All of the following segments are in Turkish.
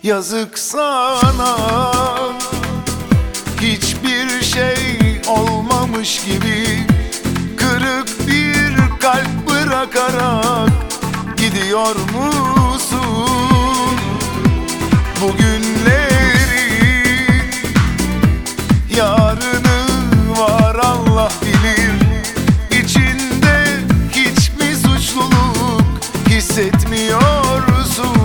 Yazık sana, hiçbir şey olmamış gibi kırık bir kalp bırakarak gidiyor musun? Bugünlerin yarını var Allah bilir. İçinde hiç mi suçluluk hissetmiyorsun?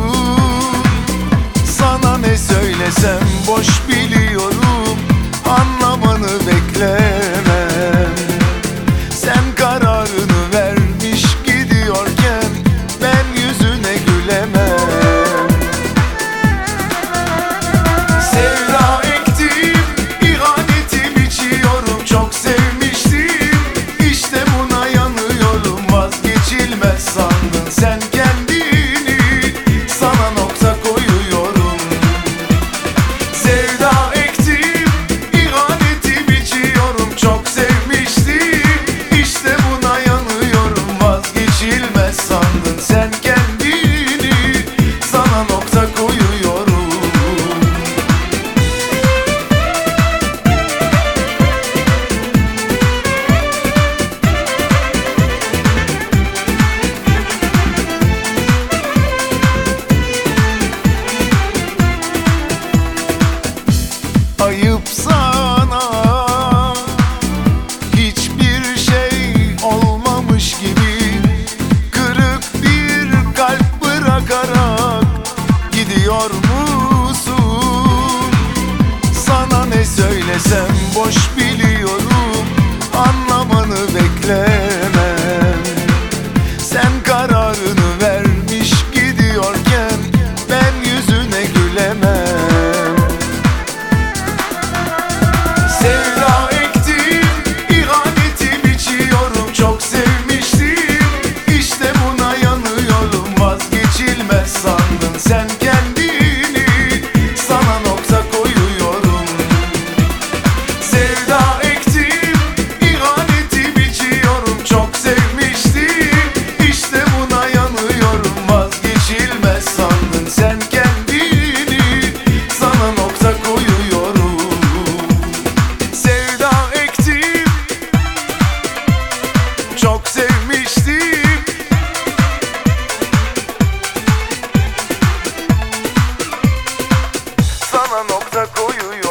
Sana ne söylesem boş biliyorum, anlamanı beklemem. Sen kararını vermiş gidiyorken ben yüzüne gülemem. Sevda ektim, ihanetim içiyorum, çok sevmiştim. İşte buna yanıyorum, vazgeçilmez sandın sen kendini, sana nokta koyuyorum. Sevda ektim, ihanetim içiyorum, çok sevmiştim. İşte buna yanıyorum, vazgeçilmez sandın sen kendini, sana nokta koyuyorum. Ayıp sana, hiçbir şey olmamış gibi kırık bir kalp bırakarak gidiyor musun? Sana ne söylesem boş biliyorum, anlamanı beklemem. Sen kararını vermiş gidiyorken ben yüzüne gülemem. Sevda ektim, ihanetim içiyorum, çok sevmiştim. İşte buna yanıyorum, vazgeçilmez sandın sen kendini, sana nokta koyuyorum. Sevda ektim, ihanetim içiyorum, çok sevmiştim. İşte buna yanıyorum, vazgeçilmez sandın sen kendini, sana nokta koyuyorum. Sevda ektim, çok sevmiştim. Sana nokta koyuyorum.